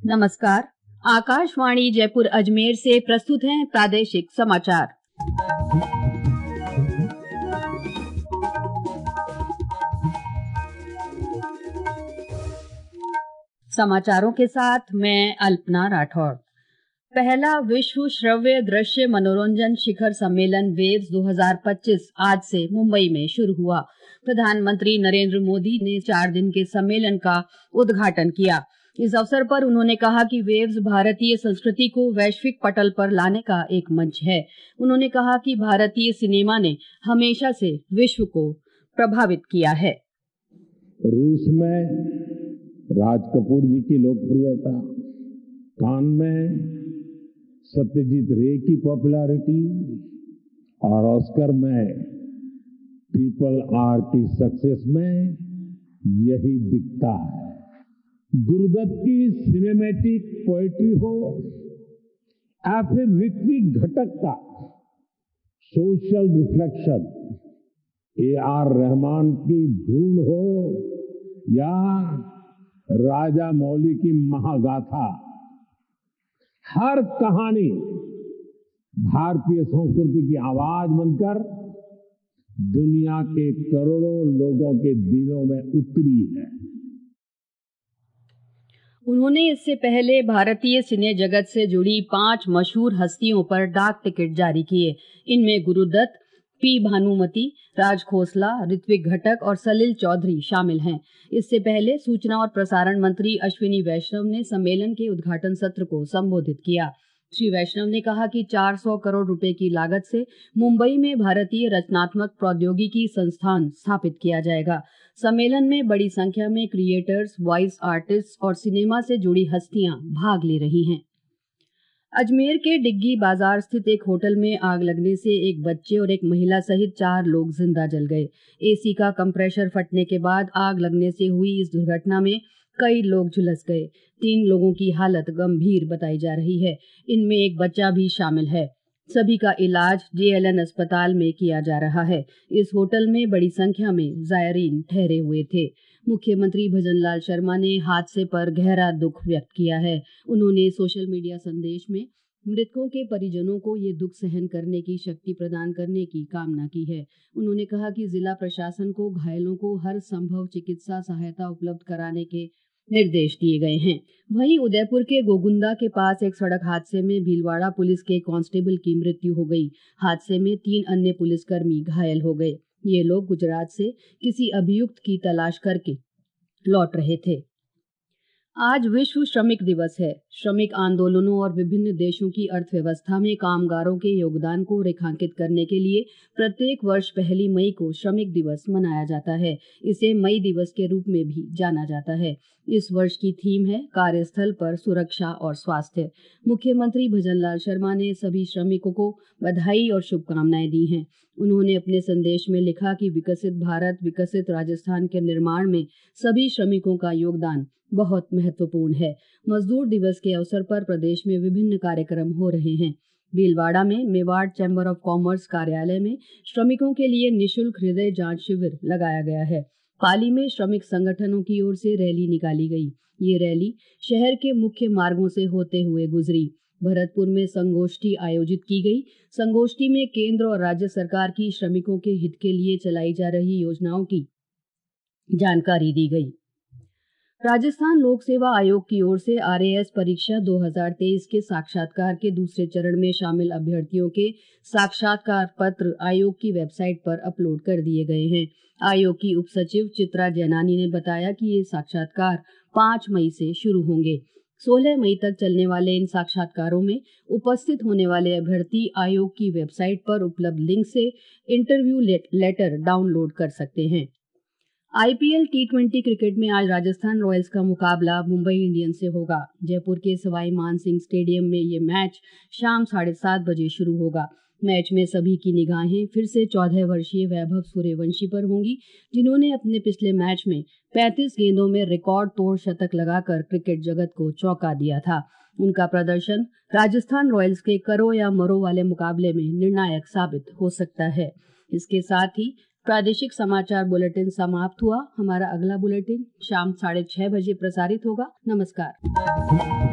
नमस्कार। आकाशवाणी जयपुर अजमेर से प्रस्तुत हैं प्रादेशिक समाचार। समाचारों के साथ मैं अल्पना राठौर। पहला विश्व श्रव्य दृश्य मनोरंजन शिखर सम्मेलन वेव्स 2025 आज से मुंबई में शुरू हुआ। प्रधानमंत्री नरेंद्र मोदी ने 4 दिन के सम्मेलन का उद्घाटन किया। इस अवसर पर उन्होंने कहा कि वेव्स भारतीय संस्कृति को वैश्विक पटल पर लाने का एक मंच है। उन्होंने कहा कि भारतीय सिनेमा ने हमेशा से विश्व को प्रभावित किया है। रूस में राज कपूर जी की लोकप्रियता, कान में सत्यजीत रे की पॉपुलैरिटी और ऑस्कर में RRR की सक्सेस में यही दिखता है। गुरुदत्त की सिनेमैटिक पोएट्री हो या फिर ऋत्विक घटक का सोशल रिफ्लेक्शन, AR रहमान की धूल हो या राजा मौली की महागाथा, हर कहानी भारतीय संस्कृति की आवाज बनकर दुनिया के करोड़ों लोगों के दिलों में उतरी है। उन्होंने इससे पहले भारतीय सिने जगत से जुड़ी 5 मशहूर हस्तियों पर डाक टिकट जारी किए। इनमें गुरुदत्त, P. भानुमति, राज खोसला, ऋत्विक घटक और सलिल चौधरी शामिल हैं। इससे पहले सूचना और प्रसारण मंत्री अश्विनी वैष्णव ने सम्मेलन के उद्घाटन सत्र को संबोधित किया। श्री वैष्णव ने कहा कि 400 करोड़ रुपए की लागत से मुंबई में भारतीय रचनात्मक प्रौद्योगिकी संस्थान स्थापित किया जाएगा। सम्मेलन में बड़ी संख्या में क्रिएटर्स, वॉइस आर्टिस्ट और सिनेमा से जुड़ी हस्तियां भाग ले रही हैं। अजमेर के डिग्गी बाजार स्थित एक होटल में आग लगने से एक बच्चे और एक महिला सहित 4 लोग जिंदा जल गए। AC का कंप्रेसर फटने के बाद आग लगने से हुई इस दुर्घटना में कई लोग झुलस गए। 3 लोगों की हालत गंभीर बताई जा रही है। इनमें एक बच्चा भी शामिल है। सभी का इलाज JLN अस्पताल में किया जा रहा है। इस होटल में बड़ी संख्या में जायरीन ठहरे हुए थे। मुख्यमंत्री भजनलाल शर्मा ने हादसे पर गहरा दुख व्यक्त किया है। उन्होंने सोशल मीडिया संदेश में मृतकों के परिजनों को ये दुख सहन करने की शक्ति प्रदान करने की कामना की है। उन्होंने कहा कि जिला प्रशासन को घायलों को हर संभव चिकित्सा सहायता उपलब्ध कराने के निर्देश दिए गए हैं। वहीं उदयपुर के गोगुंदा के पास एक सड़क हादसे में भीलवाड़ा पुलिस के कांस्टेबल की मृत्यु हो गई। हादसे में 3 अन्य पुलिसकर्मी घायल हो गए। ये लोग गुजरात से किसी अभियुक्त की तलाश करके लौट रहे थे। आज विश्व श्रमिक दिवस है। श्रमिक आंदोलनों और विभिन्न देशों की अर्थव्यवस्था में कामगारों के योगदान को रेखांकित करने के लिए प्रत्येक वर्ष 1 मई को श्रमिक दिवस मनाया जाता है। इसे मई दिवस के रूप में भी जाना जाता है। इस वर्ष की थीम है कार्यस्थल पर सुरक्षा और स्वास्थ्य। मुख्यमंत्री भजनलाल शर्मा ने सभी श्रमिकों को बधाई और शुभकामनाएं दी हैं। उन्होंने अपने संदेश में लिखा कि विकसित भारत, विकसित राजस्थान के निर्माण में सभी श्रमिकों का योगदान बहुत महत्वपूर्ण है। मजदूर दिवस के अवसर पर प्रदेश में विभिन्न कार्यक्रम हो रहे हैं। भीलवाड़ा में मेवाड़ चैम्बर ऑफ कॉमर्स कार्यालय में श्रमिकों के लिए निःशुल्क हृदय जांच शिविर लगाया गया है। पाली में श्रमिक संगठनों की ओर से रैली निकाली गई। ये रैली शहर के मुख्य मार्गों से होते हुए गुजरी। भरतपुर में संगोष्ठी आयोजित की गई। संगोष्ठी में केंद्र और राज्य सरकार की श्रमिकों के हित के लिए चलाई जा रही योजनाओं की जानकारी दी गई। राजस्थान लोक सेवा आयोग की ओर से RAS परीक्षा 2023 के साक्षात्कार के दूसरे चरण में शामिल अभ्यर्थियों के साक्षात्कार पत्र आयोग की वेबसाइट पर अपलोड कर दिए गए हैं। आयोग की उप सचिव चित्रा जैनानी ने बताया कि ये साक्षात्कार 5 मई से शुरू होंगे। 16 मई तक चलने वाले इन साक्षात्कारों में उपस्थित होने वाले अभ्यर्थी आयोग की वेबसाइट पर उपलब्ध लिंक से इंटरव्यू लेटर डाउनलोड कर सकते हैं। IPL T20 क्रिकेट में आज राजस्थान रॉयल्स का मुकाबला मुंबई इंडियंस से होगा। जयपुर के सवाई मान सिंह स्टेडियम में ये मैच शाम 7:30 बजे शुरू होगा। मैच में सभी की निगाहें फिर से 14 वर्षीय वैभव सूर्यवंशी पर होंगी, जिन्होंने अपने पिछले मैच में 35 गेंदों में रिकॉर्ड तोड़ शतक लगाकर क्रिकेट जगत को चौंका दिया था। उनका प्रदर्शन राजस्थान रॉयल्स के करो या मरो वाले मुकाबले में निर्णायक साबित हो सकता है। इसके साथ ही प्रादेशिक समाचार बुलेटिन समाप्त हुआ। हमारा अगला बुलेटिन शाम 6:30 बजे प्रसारित होगा। नमस्कार।